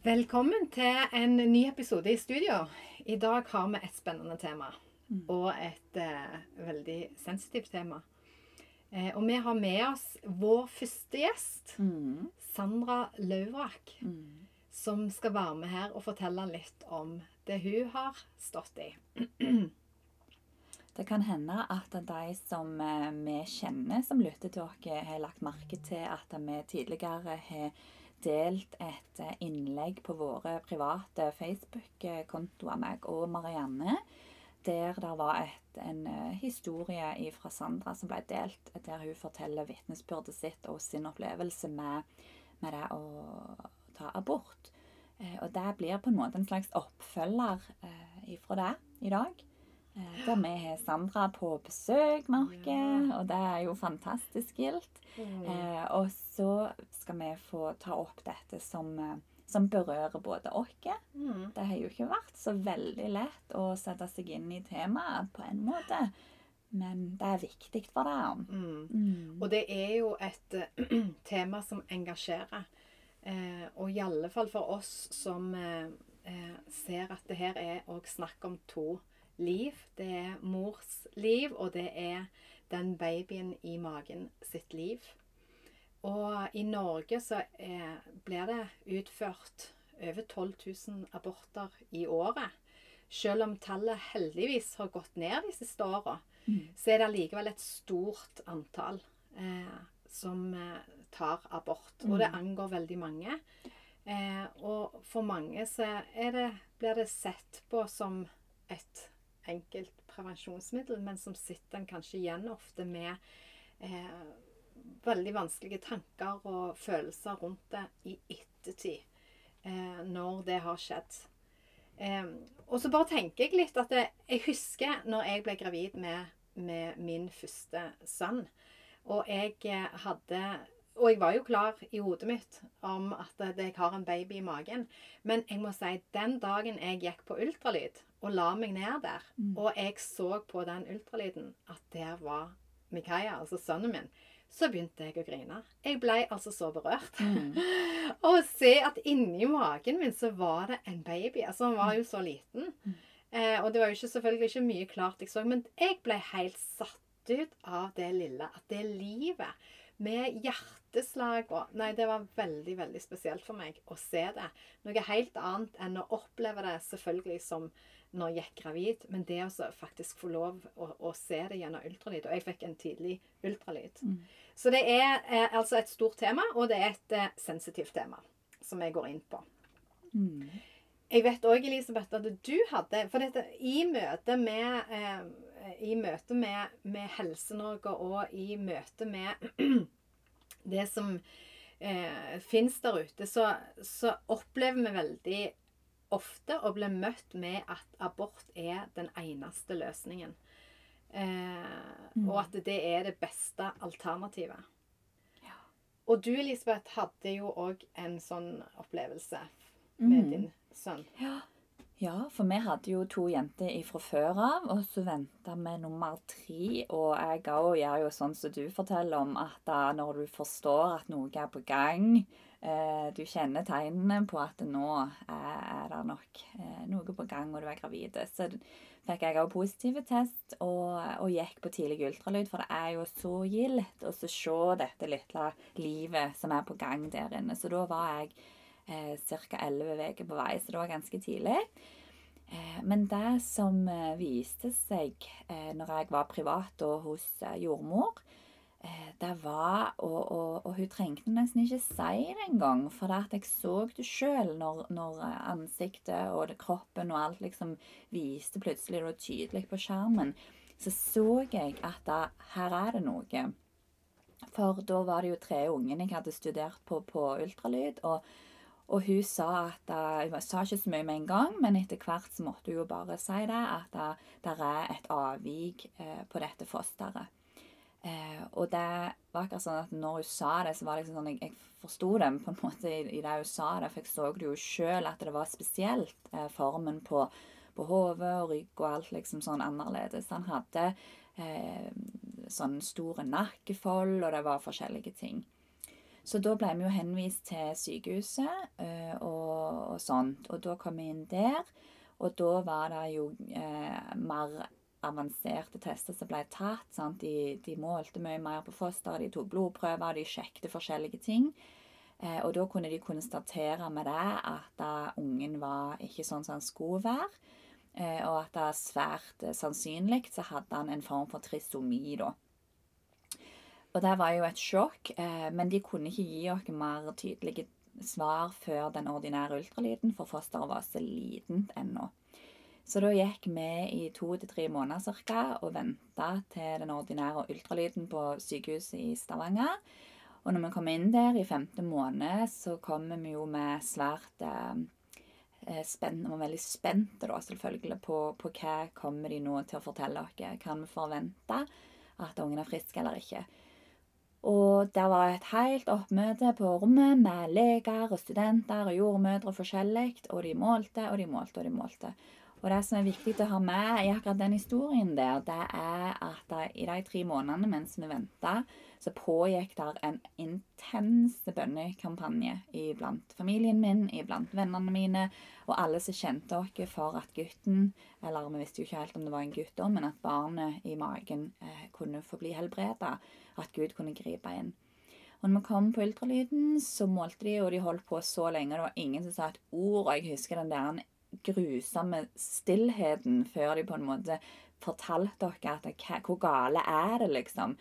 Velkommen til en ny episode i studio. I dag har vi et spennende tema, og et veldig sensitivt tema. Og vi har med oss vår første gjest, Sandra Laurak, som skal være med her og fortelle litt om det hun har stått i. Det kan hende at de som vi kjenner som lytter til oss, har lagt merke til at vi tidligere har delt et innlegg på våre private Facebook-kontoer, meg og Marianne, der det var en historie fra Sandra som ble delt, der hun forteller vitnesbyrdet sitt og sin opplevelse med det å ta abort. Og det blir på en måte en slags oppfølger fra det i dag. Der vi har Sandra på besøk med oss, og det er jo fantastisk gildt. Og så skal vi få ta opp dette som berører både oss. Det har jo ikke vært så veldig lett å sette seg inn i temaet på en måte, men det er viktig for det. Og det er jo et tema som engasjerer. Og i alle fall for oss som ser at det her er også snakk om to liv. Det er mors liv, og det er den babyen i magen sitt liv. Og i Norge så blir det utført over 12 000 aborter i året. Selv om tallet heldigvis har gått ned de siste årene, så er det likevel et stort antall som tar abort. Og det angår veldig mange. Og for mange så blir det sett på som et enkelt prevensjonsmiddel, men som sitter en kanskje igjen ofte med veldig vanskelige tanker og følelser rundt det i ettertid, når det har skjedd. Og så bare tenker jeg litt at jeg husker når jeg ble gravid med min første sønn, og jeg var jo klar i hodet mitt om at jeg har en baby i magen. Men jeg må si, den dagen jeg gikk på ultralyd og la meg ned der, og jeg så på den ultralyden at der var Mikaia, altså sønnen min, så begynte jeg å grine. Jeg ble altså så berørt. Og se at inni magen min så var det en baby. Altså, han var jo så liten. Og det var jo selvfølgelig ikke mye klart jeg så, men jeg ble helt satt ut av det lille, at det livet med hjerteslag og nei, det var veldig, veldig spesielt for meg å se det. Noe helt annet enn å oppleve det selvfølgelig som når jeg gikk gravid, men det å faktisk få lov å se det gjennom ultralyd. Og jeg fikk en tidlig ultralyd. Så det er altså et stort tema, og det er et sensitivt tema som jeg går inn på. Jeg vet også, Elisabeth, at du hadde, for dette, i møte med Helse-Norge og i møte med det som finnes der ute, så opplever vi veldig ofte å bli møtt med at abort er den eneste løsningen. Og at det er det beste alternativet. Ja. Og du, Elisabeth, hadde jo også en sånn opplevelse med din sønn. Ja, for vi hadde jo 2 jenter fra før av, og så ventet vi nummer 3, og jeg også gjør jo sånn som du forteller om, at da, når du forstår at noe er på gang, du kjenner tegnene på at nå er det nok noe på gang, og du er gravid. Så fikk jeg også positive test, og gikk på tidlig ultralyd, for det er jo så gildt å se dette lille livet som er på gang der inne. Så da var jeg cirka 11 uker på vei, så det var ganske tidlig. Men det som viste seg når jeg var privat og hos jordmor, det var, og hun trengte nesten ikke si det engang, for at jeg så det selv når ansiktet og kroppen og alt liksom viste plutselig og tydelig på skjermen, så jeg at her er det noe. For da var det jo 3 unger jeg hadde studert på ultralyd, og hun sa at hun sa ikke så mye med en gang, men etter hvert så måtte hun jo bare si det, at det er et avvik på dette fosteret. Og det var akkurat sånn at når hun sa det, så var det liksom sånn, jeg forstod dem på en måte i det hun sa det, for jeg så det jo selv at det var spesielt formen på hodet og rygg og alt liksom sånn annerledes. Han hadde sånn store nakkefold, og det var forskjellige ting. Så da ble vi jo henvist til sykehuset og sånt, og da kom vi inn der, og da var det jo mer avanserte tester som ble tatt, sant? De målte mye mer på foster, de tok blodprøver, de sjekket forskjellige ting, og da kunne de konstatere med det at ungen var ikke sånn som han skulle være, og at det svært sannsynlig så hadde han en form for trisomi da. Og det var jo et sjokk, men de kunne ikke gi oss mer tydelige svar før den ordinære ultralyden, for fosteret var så lident ennå. Så da gikk vi i 2 til 3 måneder cirka og ventet til den ordinære ultralyden på sykehuset i Stavanger. Og når vi kom inn der i 5. måned, så kom vi jo med svært spennende, og veldig spente da selvfølgelig på hva kommer de nå til å fortelle oss. Kan vi forvente at ungen frisk eller ikke? Og det var et helt oppmøte på rommet med leger og studenter og jordmødre og forskjellig, og de målte, og de målte, og de målte. Og det som viktig å ha med i akkurat den historien der, det at i de 3 månedene mens vi ventet, så pågikk der en intens bønnekampanje iblant familien min, iblant vennene mine, og alle som kjente oss for at gutten, eller vi visste jo ikke helt om det var en gutt da, men at barnet i magen kunne få bli helbredet, at Gud kunne gripe inn. Og når vi kom på ultralyden, så målte de, og de holdt på så lenge, det var ingen som sa et ord, og jeg husker den der grusomme stillheten før de på en måte fortalte dere at hvor gale det liksom.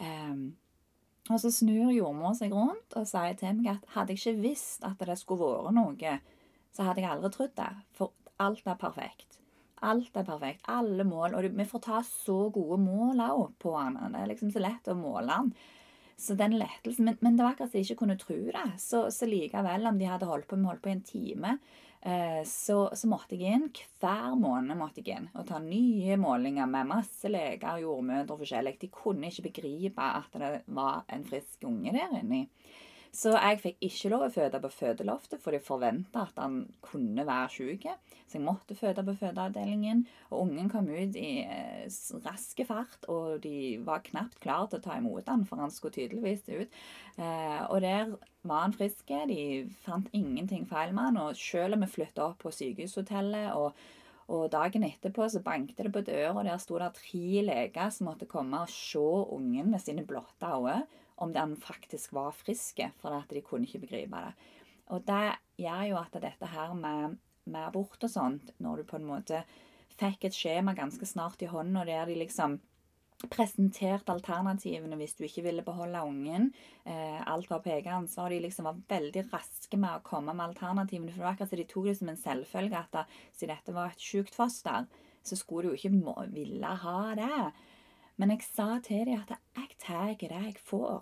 Og så snur jordmor seg rundt og sier til meg at hadde jeg ikke visst at det skulle være noe, så hadde jeg aldri trodd det, for alt perfekt. Alt perfekt, alle mål, og vi får ta så gode mål også på han. Det liksom så lett å måle han. Så den lettelsen, men det var akkurat så jeg ikke kunne tro det. Så likevel, om de hadde holdt på i en time, så måtte jeg inn, hver måned måtte jeg inn, og ta nye målinger med masse leger, jordmødre og forskjellig. De kunne ikke begripe at det var en frisk unge der inne. Så jeg fikk ikke lov å føde på fødeloftet, for de forventet at han kunne være syk. Så jeg måtte føde på fødeavdelingen, og ungen kom ut i raske fart, og de var knapt klar til å ta imot han, for han skulle tydeligvis ut. Og der var han friske, de fant ingenting feil med han, og selv om vi flyttet opp på sykehushotellet, og dagen etterpå så bankte det på døra, og der stod det 3 leger som måtte komme og se ungen med sine blotte øyne, om han faktisk var friske, for at de kunne ikke begripe det. Og det gjør jo at dette her med abort og sånt, når du på en måte fikk et skjema ganske snart i hånden, og der de liksom presenterte alternativene hvis du ikke ville beholde ungen, alt var på egen ansvar, de liksom var veldig raske med å komme med alternativene, for det var akkurat så de tok det som en selvfølge at siden dette var et sykt foster, så skulle du jo ikke ville ha det. Men jeg sa til dem at jeg tar det jeg får.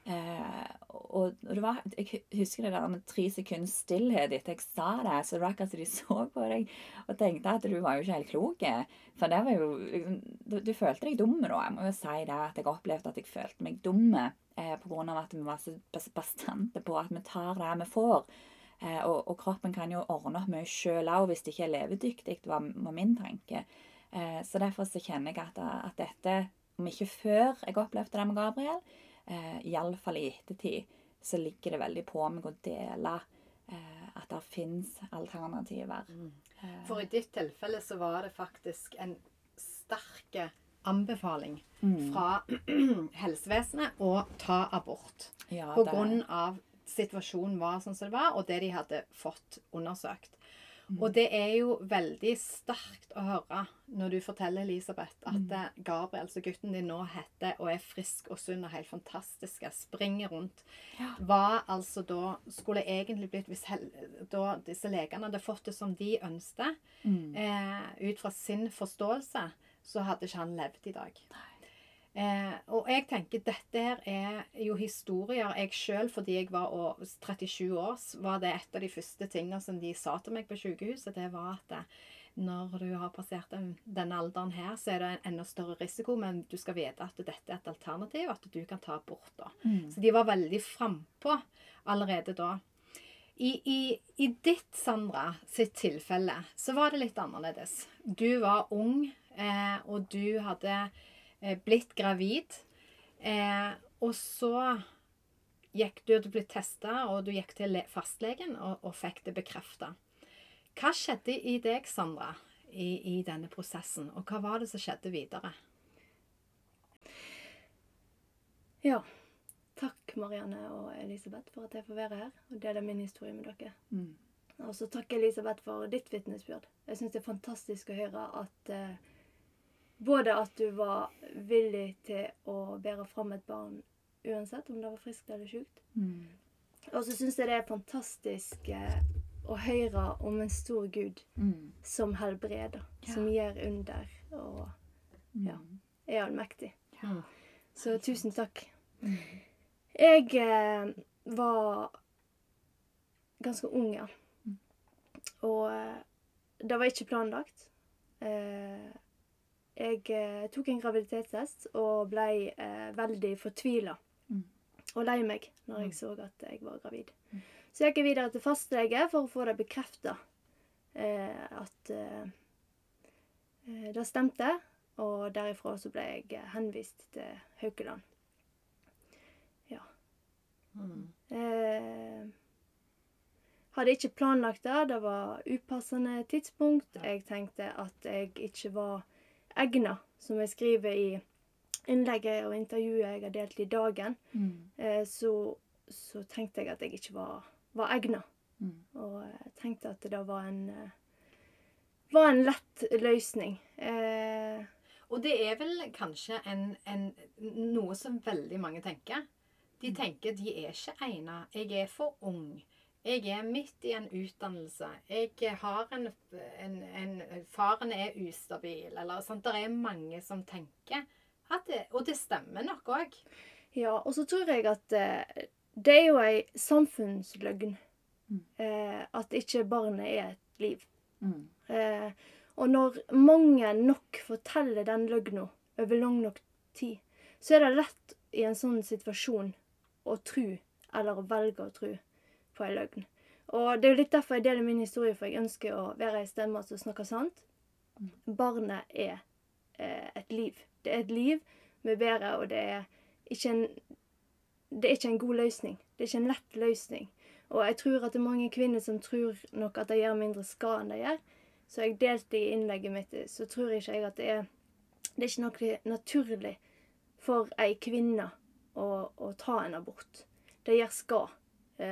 Og det var, jeg husker det der med 3 sekunders stillhet etter jeg sa det, så det var akkurat så de så på deg og tenkte at du var jo ikke helt klok. For det var jo, du følte deg dumme da. Jeg må jo si det, at jeg opplevde at jeg følte meg dumme på grunn av at vi var så bastante på at vi tar det vi får. Og kroppen kan jo ordne opp mye selv også hvis det ikke er levedyktig, var min tanke. Så derfor så kjenner jeg at dette, om ikke før jeg opplevde det med Gabriel, i alle fall i ettertid, så ligger det veldig på meg å dele at det finnes alternativer. For i ditt tilfelle så var det faktisk en sterk anbefaling fra helsevesenet å ta abort. Ja, på grunn av situasjonen var sånn som det var, og det de hadde fått undersøkt. Og det er jo veldig sterkt å høre når du forteller, Elisabeth, at Gabriel, så gutten din nå heter og er frisk og sunn og helt fantastisk, springer rundt, var altså da, skulle egentlig blitt, hvis da disse legene hadde fått det som de ønsket, ut fra sin forståelse, så hadde ikke han levd i dag. Og jeg tenker dette her er jo historier jeg selv, fordi jeg var 37 år, var det et av de første tingene som de sa til meg på sykehuset, det var at når du har passert denne alderen her, så er det en enda større risiko, men du skal vite at dette er et alternativ, at du kan ta abort da. Så de var veldig frempå allerede da. I ditt, Sandra, sitt tilfelle, så var det litt annerledes. Du var ung, og du hadde blitt gravid, og så du hadde blitt testet, og du gikk til fastlegen og fikk det bekreftet. Hva skjedde i deg, Sandra, i denne prosessen, og hva var det som skjedde videre? Ja, takk Marianne og Elisabeth for at jeg får være her og dele min historie med dere. Og så takk Elisabeth for ditt vitnesbyrd. Jeg synes det er fantastisk å høre at både at du var villig til å bære frem et barn uansett om det var friskt eller sykt. Og så synes jeg det er fantastisk å høre om en stor Gud som helbreder, som gjør under og er allmektig. Så tusen takk. Jeg var ganske ung, ja. Og det var ikke planlagt. Jeg tok en graviditetstest og ble veldig fortvilet og lei meg når jeg så at jeg var gravid. Så jeg gikk videre til fastlege for å få det bekreftet at det stemte, og derifra så ble jeg henvist til Haukeland. Ja. Hadde ikke planlagt det. Det var upassende tidspunkt. Jeg tenkte at jeg ikke var egnet, som jeg skriver i innlegget og intervjuet jeg har delt i Dagen. Så tenkte jeg at jeg ikke var egnet. Og jeg tenkte at det var en lett løsning. Og det er vel kanskje noe som veldig mange tenker. De tenker de er ikke egnet. Jeg er for ung. Jeg er midt i en utdannelse. Jeg har faren er ustabil. Eller sånt. Det er mange som tenker at det, og det stemmer nok også. Ja, og så tror jeg at det er jo en samfunnsløgn. At ikke barnet er et liv. Og når mange nok forteller den løgnen over lang nok tid, så er det lett i en sånn situasjon å tro, eller å velge å tro på en løgn. Og det er jo litt derfor jeg deler min historie, for jeg ønsker å være en stemme som snakker sant. Barnet er et liv. Det er et liv med bedre, og det er ikke en god løsning. Det er ikke en lett løsning. Og jeg tror at det er mange kvinner som tror nok at de gjør mindre skade enn de gjør. Så jeg delte i innlegget mitt, så tror ikke jeg at det er ikke noe naturlig for en kvinne å ta en abort. Det gjør skade.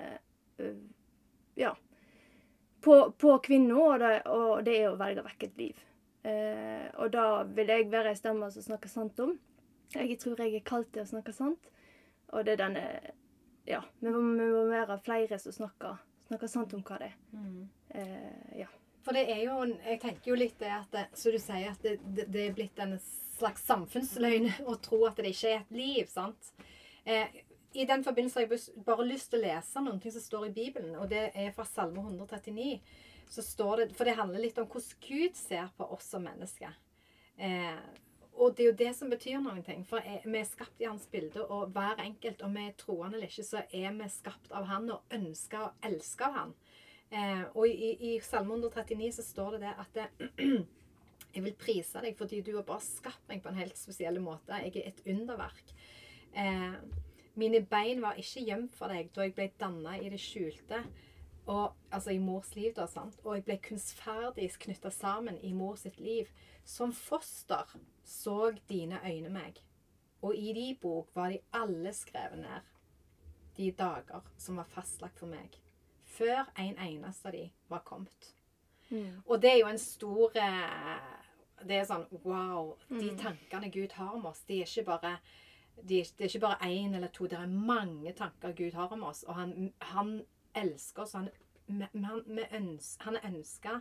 Ja. På kvinner, og det er å velge vekk et liv. Og da vil jeg være en stemme som snakker sant om. Jeg tror jeg er kalt til å snakke sant. Og det er denne, ja, vi må være flere som snakker sant om hva det er. Ja. For det er jo, jeg tenker jo litt det at, så du sier at det er blitt en slags samfunnsløgn å tro at det ikke er et liv, sant? I den forbindelse har jeg bare lyst til å lese noen ting som står i Bibelen, og det er fra Salme 139. Så står det, for det handler litt om hvordan Gud ser på oss som mennesker. Og det er jo det som betyr noen ting, for vi er skapt i hans bilde, og hver enkelt, om vi er troende eller ikke, så er vi skapt av han og ønsker og elsker av han. Og i Salme 139 så står det at jeg vil prise deg fordi du har bare skapt meg på en helt spesiell måte. Jeg er et underverk. Mine bein var ikke gjemt for deg da jeg ble dannet i det skjulte, altså i mors liv da, sant? Og jeg ble kunstferdig knyttet sammen i mors sitt liv. Som foster så dine øyne meg, og i de bok var de alle skrevet ned, de dager som var fastlagt for meg, før en eneste av de var kommet. Og det er jo en stor, det er sånn, wow, de tankene Gud har om oss, det er ikke bare en eller to, det er mange tanker Gud har om oss, og han elsker oss, han ønsker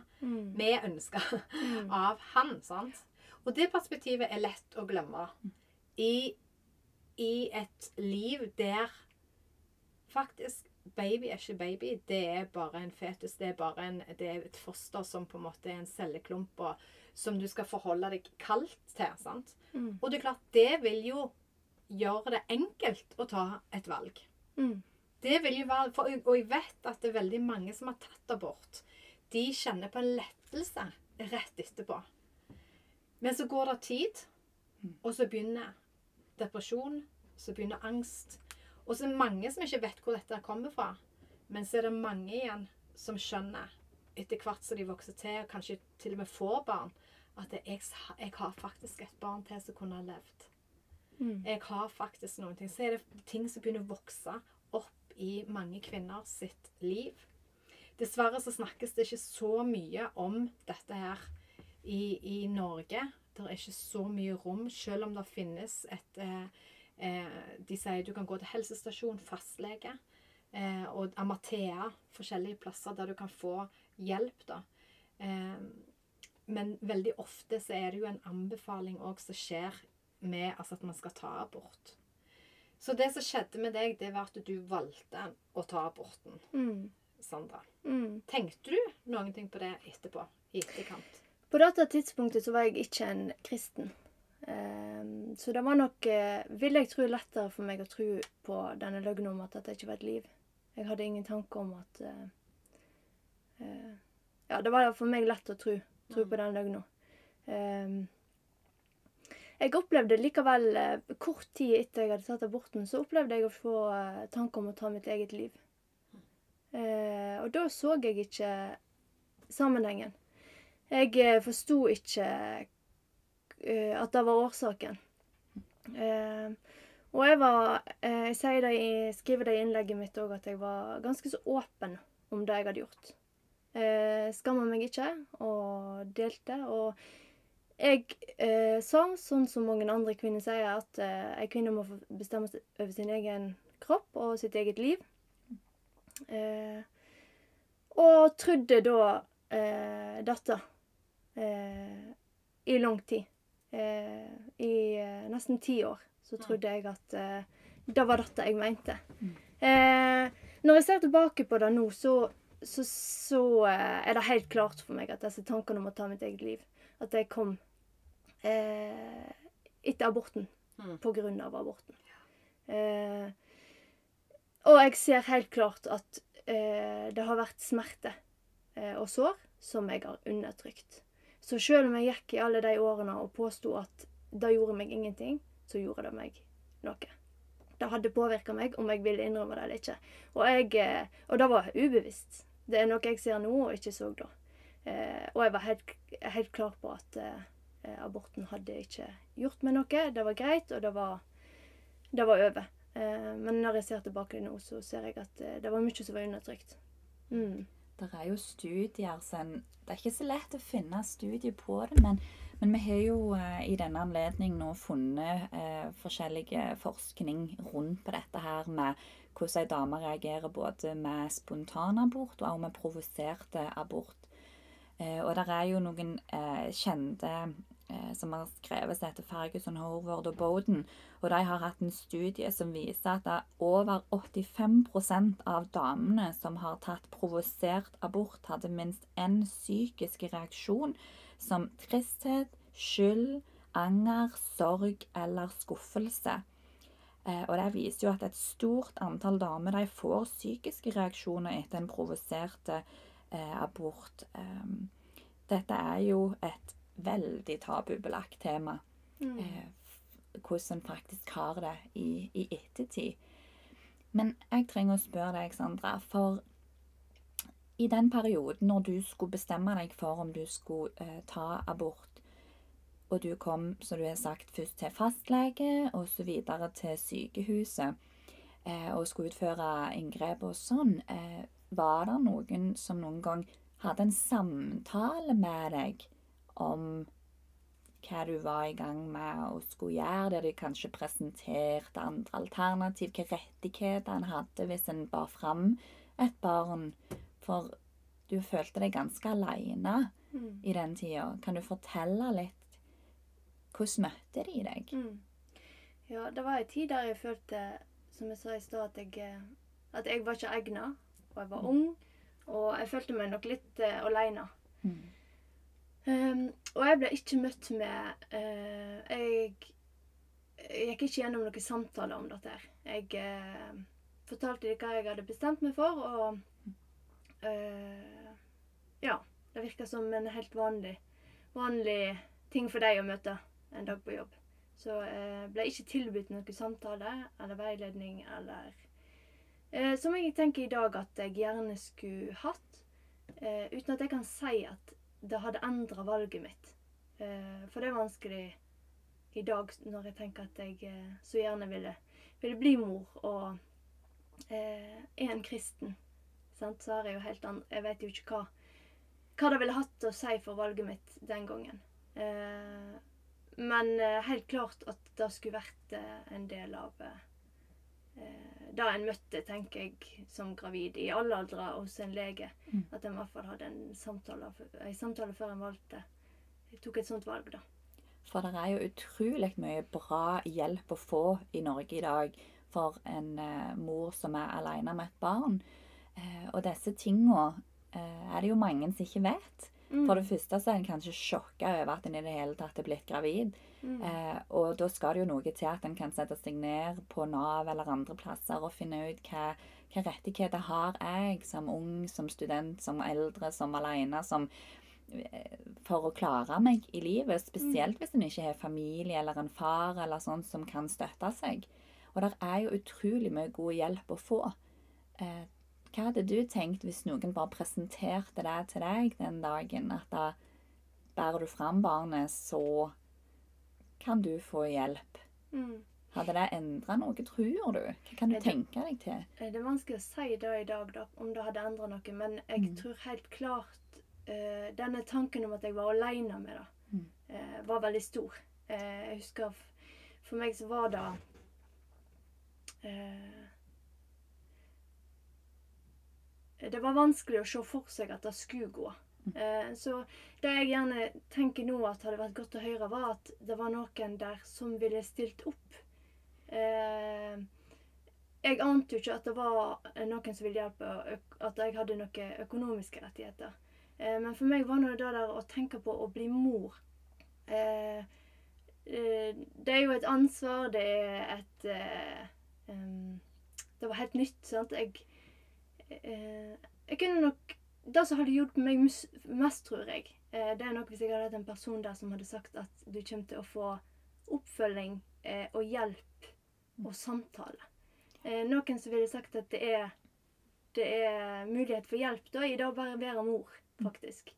av han, sant? Og det perspektivet er lett å glemme i et liv der faktisk baby er ikke baby, det er bare en fetus, det er et foster som på en måte er en celleklump, og som du skal forholde deg kaldt til, sant? Og det er klart, det vil jo gjøre det enkelt å ta et valg. Det vil jo være, og jeg vet at det er veldig mange som har tatt abort. De kjenner på en lettelse rett etterpå. Men så går det tid, og så begynner depresjon, så begynner angst, Og så er det mange som ikke vet hvor dette kommer fra. Men så er det mange igjen som skjønner, etter hvert som de vokser til, og kanskje til og med får barn, at jeg har faktisk et barn til som kunne ha levd. Jeg har faktisk noen ting. Så er det ting som begynner å vokse opp i mange kvinner sitt liv. Dessverre så snakkes det ikke så mye om dette her i Norge. Det er ikke så mye rom, selv om det finnes de sier du kan gå til helsestasjon, fastlege, og Amathea, forskjellige plasser der du kan få hjelp da. Men veldig ofte så er det jo en anbefaling også som skjer med at man skal ta abort. Så det som skjedde med deg, det var at du valgte å ta aborten, Sandra. Tenkte du noen ting på det etterpå, i etterkant? På dette tidspunktet så var jeg ikke en kristen. Så det var nok, vil jeg tro, lettere for meg å tro på denne løgnen om at dette ikke var et liv. Jeg hadde ingen tanke om at... ja, det var for meg lett å tro på den løgnen. Jeg opplevde likevel, kort tid etter jeg hadde tatt aborten, så opplevde jeg å få tanker om å ta mitt eget liv. Og da så jeg ikke sammenhengen. Jeg forstod ikke at det var årsaken. Og jeg skriver det i innlegget mitt også, at jeg var ganske så åpen om det jeg hadde gjort. Skammer meg ikke, og delte, og jeg sa, sånn som mange andre kvinner sier, at en kvinne må få bestemme over sin egen kropp og sitt eget liv. Og trodde da dette i lang tid. I nesten 10 år så trodde jeg at det var dette jeg mente. Når jeg ser tilbake på det nå, så er det helt klart for meg at disse tankene om å ta mitt eget liv, at det kom etter aborten, på grunn av aborten. Og jeg ser helt klart at det har vært smerte og sår som jeg har undertrykt. Så selv om jeg gikk i alle de årene og påstod at det gjorde meg ingenting, så gjorde det meg noe. Det hadde påvirket meg om jeg ville innrømme det eller ikke. Og det var ubevisst. Det er noe jeg ser nå og ikke så da. Og jeg var helt klar på at aborten hadde ikke gjort meg noe. Det var greit, og det var over. Men når jeg ser tilbake nå, så ser jeg at det var mye som var undertrykt. Det er jo studier, det er ikke så lett å finne studier på det, men vi har jo i denne anledning nå funnet forskjellige forskning rundt på dette her med hvordan en dame reagerer både med spontanabort og med provoserte abort. Og det er jo noen kjente som har skrevet seg etter Ferguson, Horvath og Bowden, og de har hatt en studie som viser at det er over 85% av damene som har tatt provosert abort, hadde minst en psykisk reaksjon som tristhet, skyld, anger, sorg eller skuffelse. Og det viser jo at et stort antall damer de får psykiske reaksjoner etter en provoserte abort. Dette er jo et veldig tabubelagt tema. Hvordan en faktisk har det i ettertid. Men jeg trenger å spørre deg, Sandra, for i den perioden når du skulle bestemme deg for om du skulle ta abort, og du kom, som du har sagt, først til fastlege, og så videre til sykehuset, og skulle utføre inngrep og sånn, var det noen som noen gang hadde en samtale med deg om hva du var i gang med å skulle gjøre, der de kanskje presenterte andre alternativ, hvilke rettigheter en hadde hvis en bar fram et barn, for du følte deg ganske alene i den tiden. Kan du fortelle litt, hvordan møtte de deg? Ja, det var en tid der jeg følte, som jeg sa i sted, at jeg var ikke egnet, og jeg var ung, og jeg følte meg nok litt alene. Og jeg ble ikke møtt med jeg gikk ikke gjennom noen samtaler om dette her. Jeg fortalte dem hva jeg hadde bestemt meg for, og ja, det virket som en helt vanlig ting for deg å møte en dag på jobb. Så ble ikke tilbudt noen samtale eller veiledning eller som jeg tenker i dag at jeg gjerne skulle hatt, uten at jeg kan si at det hadde endret valget mitt. For det er vanskelig i dag når jeg tenker at jeg så gjerne ville bli mor og en kristen. Sant? Så har jeg jo helt jeg vet jo ikke hva det ville hatt å si for valget mitt den gangen. Men helt klart at det skulle vært en del av da en møtte, tenker jeg, som gravid i alle aldre hos en lege. At en i hvert fall hadde en samtale før en valgte. Jeg tok et sånt valg da. For det er jo utrolig mye bra hjelp å få i Norge i dag for en mor som er alene med et barn. Og disse tingene er det jo mange som ikke vet. For det første så er en kanskje sjokket over at en i det hele tatt er blitt gravid. Og da skal det jo noe til at en kan sette seg ned på Nav eller andre plasser og finne ut hva rettigheter har jeg som ung, som student, som eldre, som alene, for å klare meg i livet, spesielt hvis en ikke har familie eller en far eller sånn som kan støtte seg. Og det er jo utrolig mye god hjelp å få. Hva hadde du tenkt hvis noen bare presenterte det til deg den dagen, at da bærer du frem barnet, så kan du få hjelp? Hadde det endret noe, tror du? Hva kan du tenke deg til? Det er vanskelig å si det i dag, da, om det hadde endret noe, men jeg tror helt klart denne tanken om at jeg var alene med det, var veldig stor. Jeg husker, for meg så var det det var vanskelig å se for seg at det skulle gå. Så det jeg gjerne tenker nå at hadde vært godt å høre, var at det var noen der som ville stilt opp. Jeg ante jo ikke at det var noen som ville hjelpe, at jeg hadde noen økonomiske rettigheter. Men for meg var det der å tenke på å bli mor. Det er jo et ansvar, det er det var helt nytt, sant? Jeg kunne nok det som hadde hjulpet meg mest, tror jeg, det er nok hvis jeg hadde hatt en person der som hadde sagt at du kommer til å få oppfølging og hjelp og samtale. Noen som ville sagt at det er mulighet for hjelp da, i det å bare være mor, faktisk.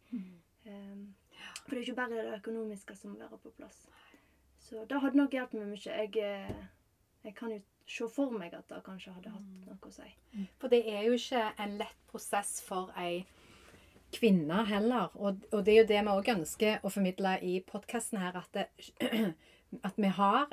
For det er ikke bare det økonomiske som må være på plass. Så det hadde nok hjulpet meg mye. Jeg kan jo se for meg at det kanskje hadde hatt noe å si. For det er jo ikke en lett prosess for ei kvinne heller. Og det er jo det vi også ønsker å formidle i podcasten her, at vi har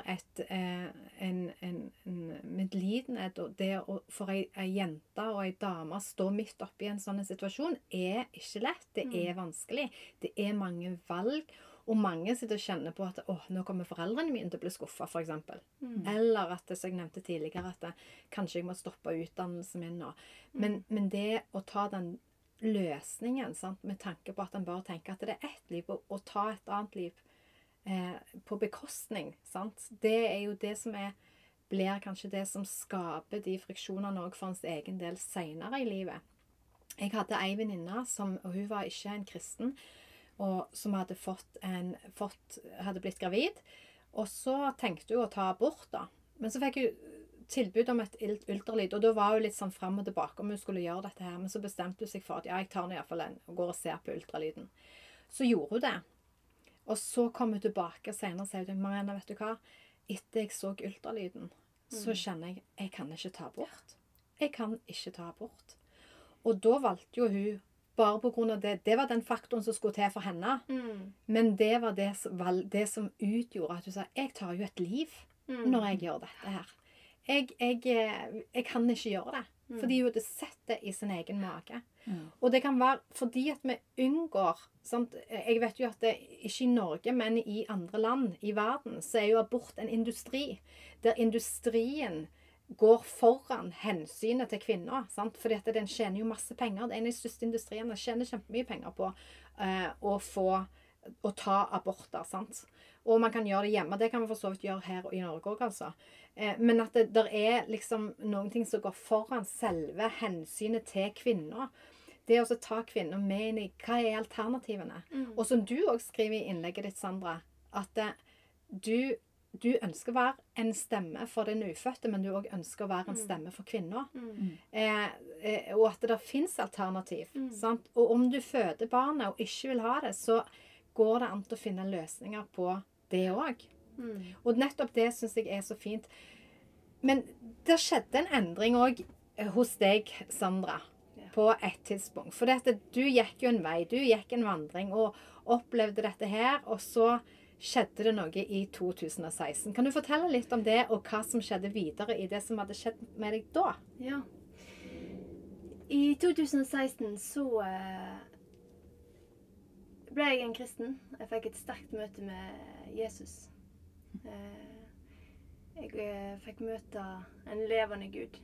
en medlidenhet, og det for ei jente og ei dame stå midt oppi en sånn situasjon er ikke lett. Det er vanskelig. Det er mange valg. Og mange sitter og kjenner på at nå kommer foreldrene mine til å bli skuffet, for eksempel. Eller at, som jeg nevnte tidligere, at kanskje jeg må stoppe utdannelsen min nå. Men det å ta den løsningen, sant, med tanke på at en bare tenker at det er ett liv, og ta et annet liv på bekostning, sant? Det er jo det som blir kanskje det som skaper de friksjonene også for ens egen del senere i livet. Jeg hadde ei venninne, og hun var ikke en kristen, og som hadde hadde blitt gravid, og så tenkte hun å ta abort da. Men så fikk hun tilbud om et ultralyd, og da var hun litt sånn frem og tilbake om hun skulle gjøre dette her, men så bestemte hun seg for at ja, jeg tar nå i hvert fall og går og ser på ultralyden. Så gjorde hun det. Og så kom hun tilbake senere og sier, Marianne, vet du hva? Etter jeg så ultralyden, så kjenner jeg kan ikke ta abort. Jeg kan ikke ta abort. Og da valgte jo hun bare på grunn av det. Det var den faktoren som skulle til for henne. Men det var det som utgjorde at hun sa, jeg tar jo et liv når jeg gjør dette her. Jeg kan ikke gjøre det. Fordi hun hadde sett det i sin egen mage. Og det kan være fordi at vi unngår, sant? Jeg vet jo at det ikke i Norge, men i andre land i verden, så er jo abort en industri. Der industrien går foran hensynet til kvinner, sant? Fordi at den tjener jo masse penger. Det er en av de største industriene. Den tjener kjempemye penger på å ta aborter, sant? Og man kan gjøre det hjemme. Det kan vi for så vidt gjøre her i Norge også, altså. Men at det er liksom noen ting som går foran selve hensynet til kvinner. Det å ta kvinner med inn i hva er alternativene. Og som du også skriver i innlegget ditt, Sandra, at du ønsker å være en stemme for den ufødte, men du også ønsker å være en stemme for kvinner. Og at det finnes alternativ. Sant? Og om du føder barnet og ikke vil ha det, så går det an til å finne løsninger på det også. Og nettopp det synes jeg er så fint. Men det skjedde en endring også hos deg, Sandra, på et tidspunkt. For du gikk jo en vei, du gikk en vandring og opplevde dette her, og så skjedde det noe i 2016. Kan du fortelle litt om det, og hva som skjedde videre i det som hadde skjedd med deg da? Ja. I 2016 så ble jeg en kristen. Jeg fikk et sterkt møte med Jesus. Jeg fikk møte en levende Gud.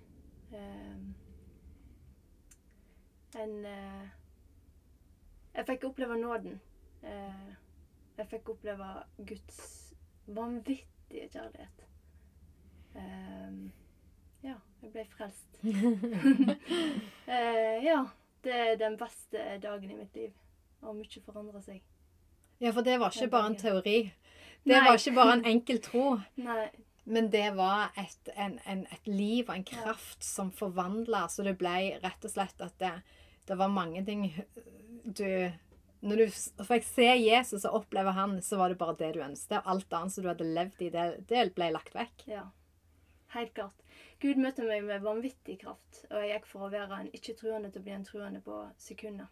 Jeg fikk oppleve nåden. Jeg fikk oppleve Guds vanvittige kjærlighet. Ja, jeg ble frelst. Ja, det er den beste dagen i mitt liv. Og mye forandret seg. Ja, for det var ikke bare en teori. Det var ikke bare en enkel tro. Nei. Men det var et liv og en kraft som forvandlet, så det ble rett og slett at det var mange ting når du fikk se Jesus og oppleve han, så var det bare det du ønsket. Og alt annet som du hadde levd i, det ble lagt vekk. Ja, helt klart. Gud møtte meg med vanvittig kraft, og jeg gikk for å være en ikke-truende til å bli en truende på sekunder.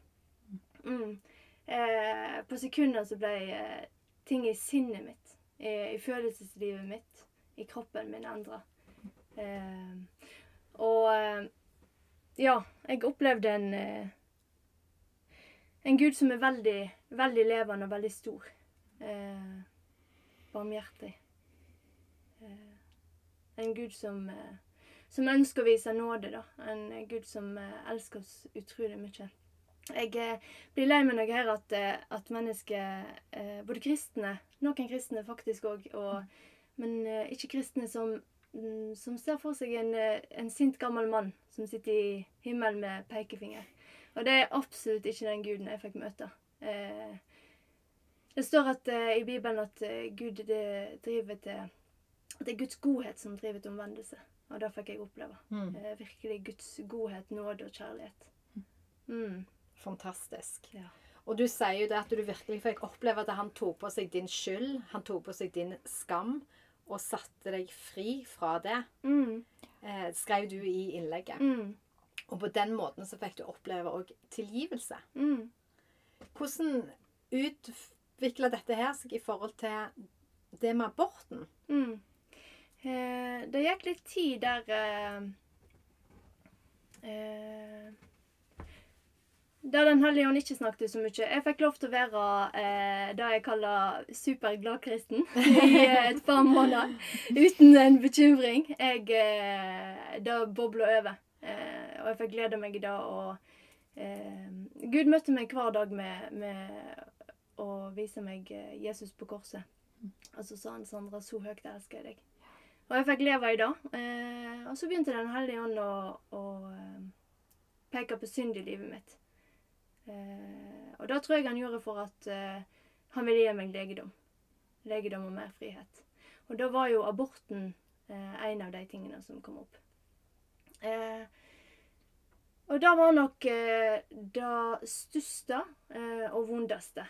På sekunder så ble ting i sinnet mitt, i følelseslivet mitt, i kroppen min endret. Ja, jeg opplevde en Gud som er veldig, veldig levende og veldig stor. Barmhjertig. En Gud som ønsker å vise nåde, da. En Gud som elsker oss utrolig mye. Jeg blir lei meg når jeg hører at mennesker, både kristne, noen kristne faktisk også, men ikke kristne som ser for seg en sint gammel mann som sitter i himmelen med pekefinger. Og det er absolutt ikke den Guden jeg fikk møte. Det står i Bibelen at Gud driver til, at det er Guds godhet som driver til omvendelse. Og det fikk jeg oppleve. Virkelig Guds godhet, nåde og kjærlighet. Fantastisk. Ja. Og du sier jo det at du virkelig fikk oppleve at han tok på seg din skyld, han tok på seg din skam, og satte deg fri fra det. Skrev du i innlegget. Og på den måten så fikk du oppleve også tilgivelse. Hvordan utviklet dette her seg i forhold til det med aborten? Det gikk litt tid der Den hellige ånd ikke snakket så mye. Jeg fikk lov til å være det jeg kaller superglad kristen i et par måneder, uten en bekymring. Det boblet over. Og jeg fikk glede meg i det. Og Gud møtte meg hver dag med å vise meg Jesus på korset. Og så sa han, Sandra, så høyt elsker jeg deg. Og jeg fikk leve i det. Og så begynte Den hellige ånd å peke på synd i livet mitt. Og da tror jeg han gjorde for at han ville gi meg legedom. Legedom og mer frihet. Og da var jo aborten en av de tingene som kom opp. Og da var nok det største og vondeste.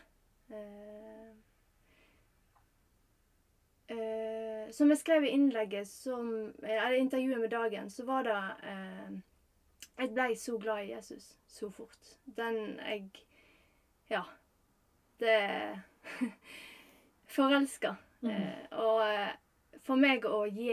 Som jeg skrev i innlegget, eller intervjuet med Dagen, så var det jeg ble så glad i Jesus så fort. Ja, det forelska. Og for meg å gi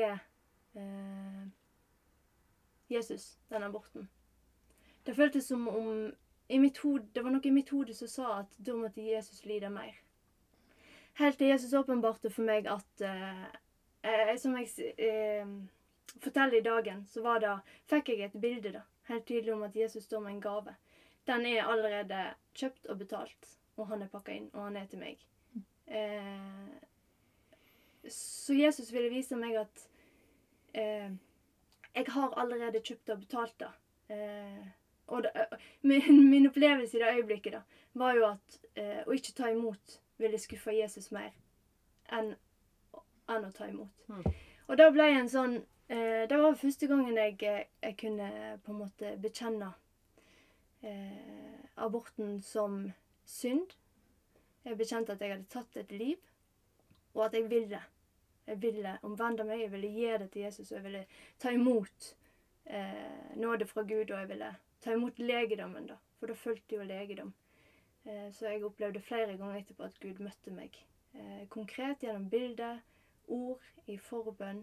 Jesus den aborten. Det føltes som om det var noe i mitt hode som sa at da måtte Jesus lide mer. Helt til Jesus åpenbarte for meg at, som jeg forteller i Dagen, så fikk jeg et bilde da, helt tydelig om at Jesus står med en gave. Den er allerede kjøpt og betalt, og han er pakket inn, og han er til meg. Så Jesus ville vise meg at jeg har allerede kjøpt og betalt det. Og min opplevelse i det øyeblikket da, var jo at å ikke ta imot ville skuffe Jesus mer enn enn å ta imot. Mm. Og da ble jeg en sånn det var første gangen jeg kunne på en måte bekjenne aborten som synd. Jeg bekjente at jeg hadde tatt et liv, og at jeg ville. Jeg ville omvende meg, jeg ville gi det til Jesus, og jeg ville ta imot nåde fra Gud, og jeg ville ta imot legedommen, da. For da fulgte jo legedom. Så jeg opplevde flere ganger etterpå at Gud møtte meg. Konkret gjennom bilder, ord, i forbønn.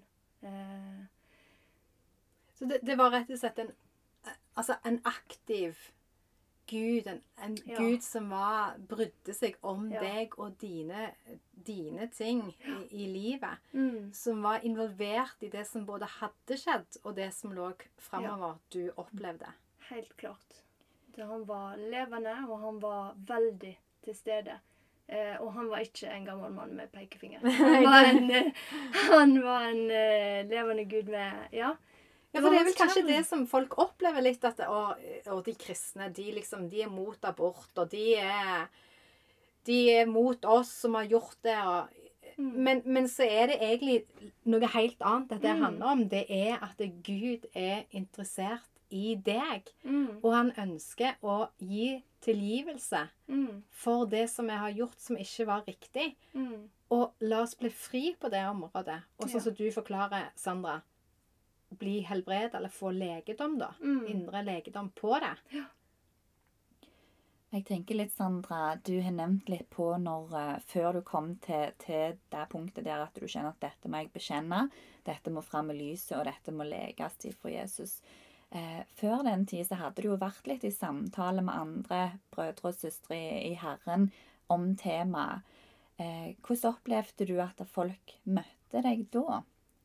Så det var rett og slett en aktiv Gud, en Ja. Gud som brydde seg om Ja. deg og dine ting i livet. Mm. Som var involvert i det som både hadde skjedd, og det som lå fremover du opplevde. Helt klart. Han var levende, og han var veldig til stede. Og han var ikke en gammel mann med pekefinger. Han var en levende Gud med Ja, for det er vel kanskje det som folk opplever litt, at og de kristne, de er mot abort, og de er mot oss som har gjort det, og men så er det egentlig noe helt annet at det handler om. Det er at Gud er interessert i deg, og han ønsker å gi tilgivelse for det som jeg har gjort som ikke var riktig. Og la oss bli fri på det området. Og sånn som du forklarer, Sandra, bli helbredet eller få legedom da. Indre legedom på det. Ja. Jeg tenker litt, Sandra, du har nevnt litt på før du kom til det punktet der at du kjenner at dette må jeg bekjenne, dette må frem i lyset, og dette må leges ifra Jesus. Før den tid så hadde du jo vært litt i samtale med andre brødre og søstre i Herren om temaet. Hvordan opplevde du at folk møtte deg da?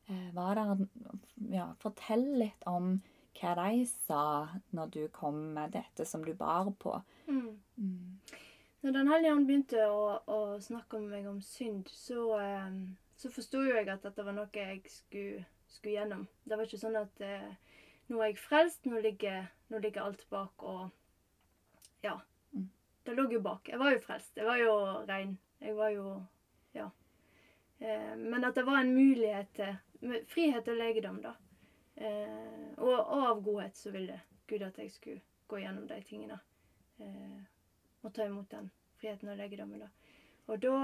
Fortell litt om hva de sa når du kom med dette som du bar på. Når Den hellige ånd begynte å snakke med meg om synd, så forstod jo jeg at dette var noe jeg skulle gjennom. Det var ikke sånn at nå er jeg frelst, nå ligger alt bak, og ja, det lå jo bak. Jeg var jo frelst, jeg var jo ren, jeg var jo, ja. Men at det var en mulighet til frihet og legedom da. Og av godhet så ville Gud at jeg skulle gå gjennom de tingene. Og ta imot den friheten og legedommen da. Og da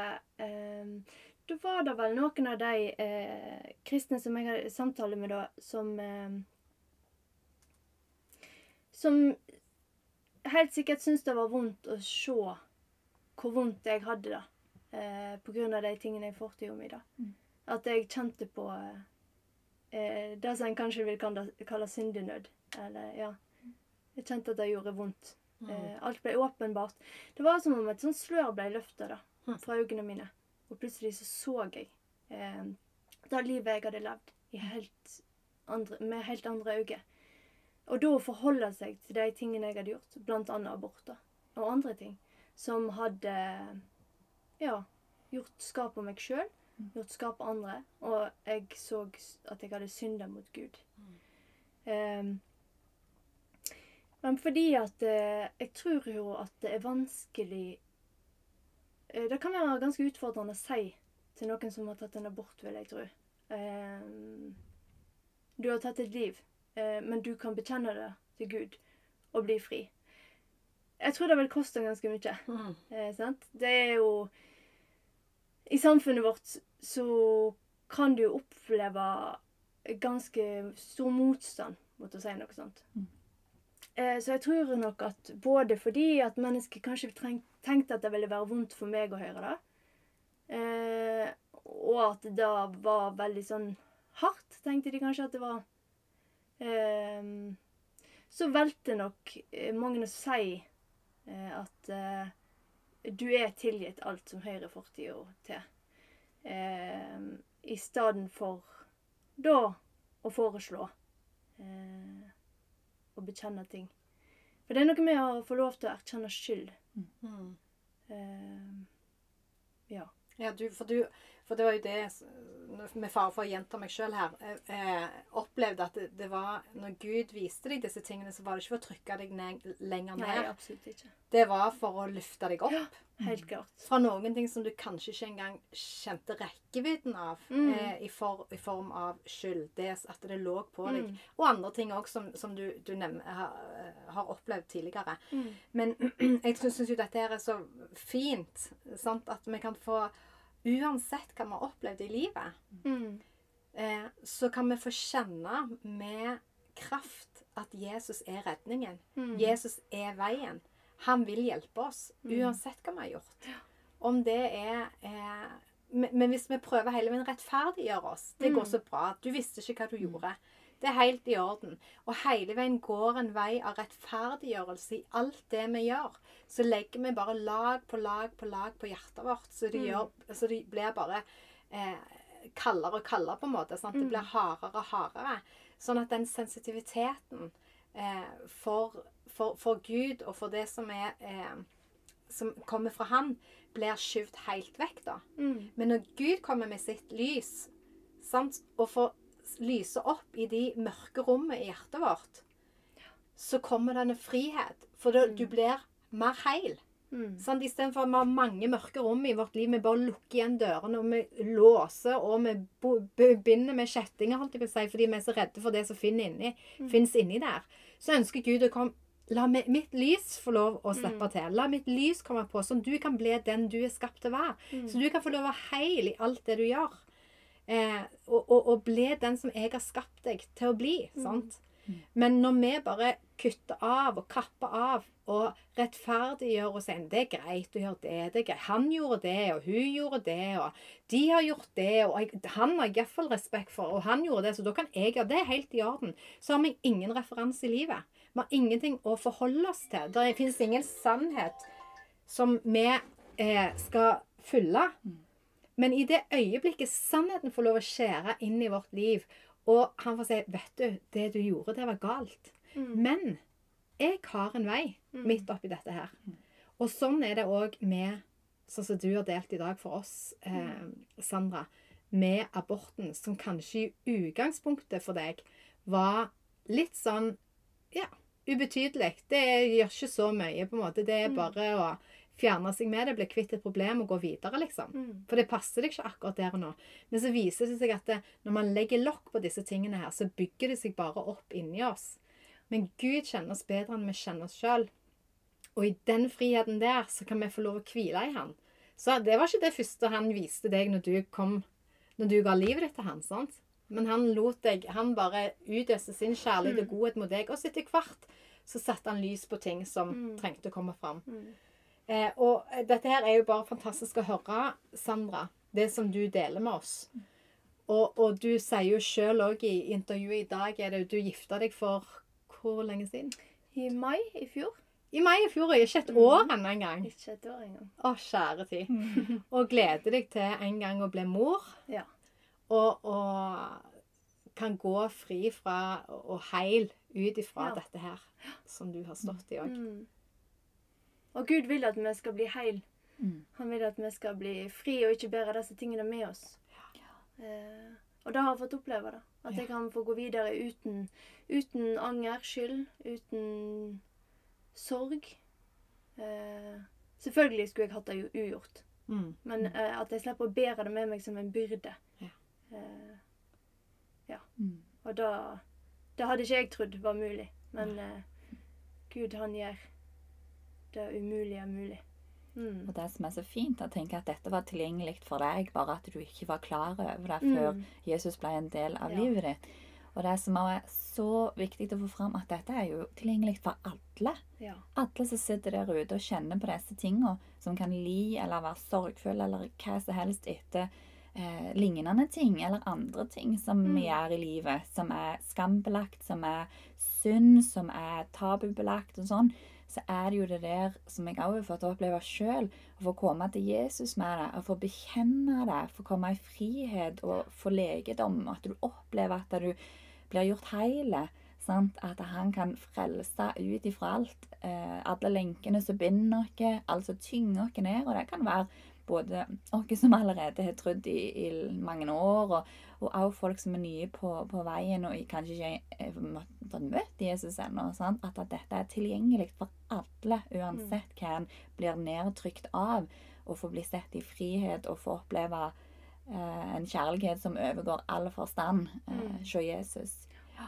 var det vel noen av de kristne som jeg hadde samtale med da, som helt sikkert syntes det var vondt å se hvor vondt jeg hadde da. På grunn av de tingene jeg fortid om i da. At jeg kjente på det som en kanskje vil kalle syndenød. Eller, ja. Jeg kjente at det gjorde vondt. Alt ble åpenbart. Det var som om et sånt slør ble løftet da, fra øynene mine. Og plutselig så jeg det livet jeg hadde levd med helt andre øyne. Og da å forholde seg til de tingene jeg hadde gjort, blant annet aborter og andre ting, som hadde gjort skap på meg selv, gjort skap på andre, og jeg så at jeg hadde syndet mot Gud. Men fordi at jeg tror jo at det er vanskelig, det kan være ganske utfordrende å si til noen som har tatt en abort, vil jeg tro. Du har tatt et liv, men du kan bekjenne det til Gud og bli fri. Jeg tror det vil koste ganske mye. Sant? Det er jo i samfunnet vårt så kan du oppleve ganske stor motstand mot å si noe sånt. Så jeg tror nok at både fordi at mennesker kanskje tenkte at det ville være vondt for meg å høre det, og at det var veldig sånn hardt, tenkte de kanskje at det var, så valgte nok mange å si at du er tilgitt alt som hører fortiden til. I stedet for da å foreslå å bekjenne ting. For det er noe med å få lov til å erkjenne skyld. Ja. Ja, For det var jo det, med fare for å gjenta meg selv her, opplevde at det var, når Gud viste deg disse tingene, så var det ikke for å trykke deg lenger ned. Nei, absolutt ikke. Det var for å løfte deg opp. Ja, helt klart. Fra noen ting som du kanskje ikke engang kjente rekkevidden av, i form av skyld. Det at det lå på deg. Og andre ting også som du har opplevd tidligere. Men jeg synes jo dette her er så fint, sant? At vi kan få, uansett hva vi har opplevd i livet, så kan vi få kjenne med kraft at Jesus er redningen. Jesus er veien. Han vil hjelpe oss, uansett hva vi har gjort. Om det men hvis vi prøver hele veien å rettferdiggjøre oss, det går så bra. Du visste ikke hva du gjorde. Det er helt i orden. Og hele veien går en vei av rettferdiggjørelse i alt det vi gjør. Så legger vi bare lag på lag på lag på hjertet vårt, så det blir bare kaldere og kaldere på en måte. Sant? Det blir hardere og hardere. Sånn at den sensitiviteten for Gud og for det som som kommer fra han, blir skyvd helt vekk da. Men når Gud kommer med sitt lys, sant? Og får lyse opp i de mørke rommene i hjertet vårt, så kommer denne frihet. For du blir mer heil. Sånn, i stedet for at vi har mange mørke rom i vårt liv, vi bare lukker igjen dørene, og vi låser, og vi binder med kjettinger, holdt jeg på å si, fordi vi er så redde for det som finnes inni der. Så ønsker Gud å komme, la mitt lys få lov å slippe til. La mitt lys komme på, sånn du kan bli den du er skapt til å være. Så du kan få lov å være heil i alt det du gjør. Og bli den som jeg har skapt deg til å bli, sant? Men når vi bare kutter av og kapper av og rettferdiggjør og sier det er greit å gjøre det er greit. Han gjorde det, og hun gjorde det, og de har gjort det, og han har i hvert fall respekt for, og han gjorde det, så da kan jeg gjøre det helt i orden. Så har vi ingen referanse i livet. Vi har ingenting å forholde oss til. Det finnes ingen sannhet som vi skal fylle. Men i det øyeblikket sannheten får lov å skjære inn i vårt liv, og han får si, vet du, det du gjorde, det var galt. Men jeg har en vei midt oppi dette her. Og sånn er det også med, sånn som du har delt i dag for oss, Sandra, med aborten, som kanskje i utgangspunktet for deg var litt sånn, ja, ubetydelig. Det gjør ikke så mye på en måte. Det er bare å fjerne seg med det, bli kvitt et problem og gå videre, liksom. For det passer deg ikke akkurat der og nå. Men så viser det seg at når man legger lokk på disse tingene her, så bygger det seg bare opp inni oss. Men Gud kjenner oss bedre enn vi kjenner oss selv. Og i den friheten der, så kan vi få lov å hvile i han. Så det var ikke det første han viste deg når du ga livet ditt til han, sant? Men han lot deg, han bare utøste sin kjærlighet og godhet mot deg, og så etter hvert så satte han lys på ting som trengte å komme fram. Og dette her er jo bare fantastisk å høre, Sandra, det som du deler med oss. Og du sier jo selv også i intervjuet i dag, du giftet deg for hvor lenge siden? I mai i fjor. I mai i fjor, ikke et år ennå engang. Ikke et år engang. Å, kjære tid. Og gleder deg til en gang å bli mor. Ja. Og kan gå fri fra og heil ut ifra dette her, som du har stått i også. Og Gud vil at vi skal bli heil. Han vil at vi skal bli fri og ikke bære disse tingene med oss. Og det har jeg fått oppleve da. At jeg kan få gå videre uten anger, skyld, uten sorg. Selvfølgelig skulle jeg hatt det ugjort. Men at jeg slipper å bære det med meg som en byrde. Og det hadde ikke jeg trodd var mulig. Men Gud, han gjør det umulige mulig. Og det som er så fint, jeg tenker at dette var tilgjengelig for deg, bare at du ikke var klar over det før Jesus ble en del av livet ditt. Og det som er så viktig å få fram, at dette er jo tilgjengelig for alle. Ja. Alle som sitter der ute og kjenner på disse tingene, som kan li eller være sorgfull eller hva som helst etter lignende ting, eller andre ting som vi gjør i livet, som er skambelagt, som er synd, som er tabubelagt og sånn. Så er det jo det der som jeg også har fått oppleve selv, å få komme til Jesus med det, å få bekjenne det, få komme i frihet og få legedom, at du opplever at du blir gjort hele, sant? At han kan frelse ut ifra alt, alle lenkene som binder noe, altså tynger noe ned, og det kan være både dere som allerede har trodd i mange år, og også folk som nye på veien, og kanskje ikke har møtt Jesus ennå, sant? At dette tilgjengelig for alle, uansett hva en blir nedtrykt av, og få bli sett i frihet, og få oppleve en kjærlighet som overgår all forstand, se Jesus. Ja.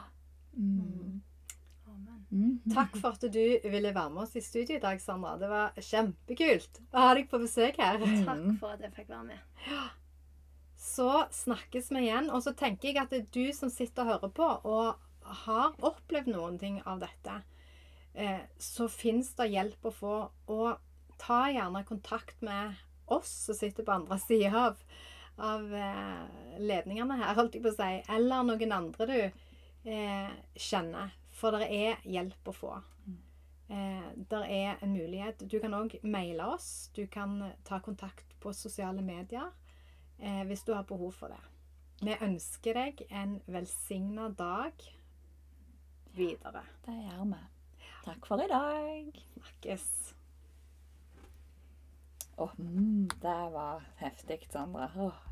Amen. Takk for at du ville være med oss i studio i dag, Sandra. Det var kjempekult å ha deg på besøk her. Takk for at jeg fikk være med. Så snakkes vi igjen, og så tenker jeg at det er du som sitter og hører på, og har opplevd noen ting av dette, så finnes det hjelp å få, og ta gjerne kontakt med oss som sitter på andre siden av ledningene her, holdt jeg på å si, eller noen andre du kjenner, for det er hjelp å få. Det er en mulighet. Du kan også maile oss, du kan ta kontakt på sosiale medier, hvis du har behov for det. Vi ønsker deg en velsignet dag videre. Det gjør vi. Takk for i dag. Snakkes. Det var heftig, Sandra.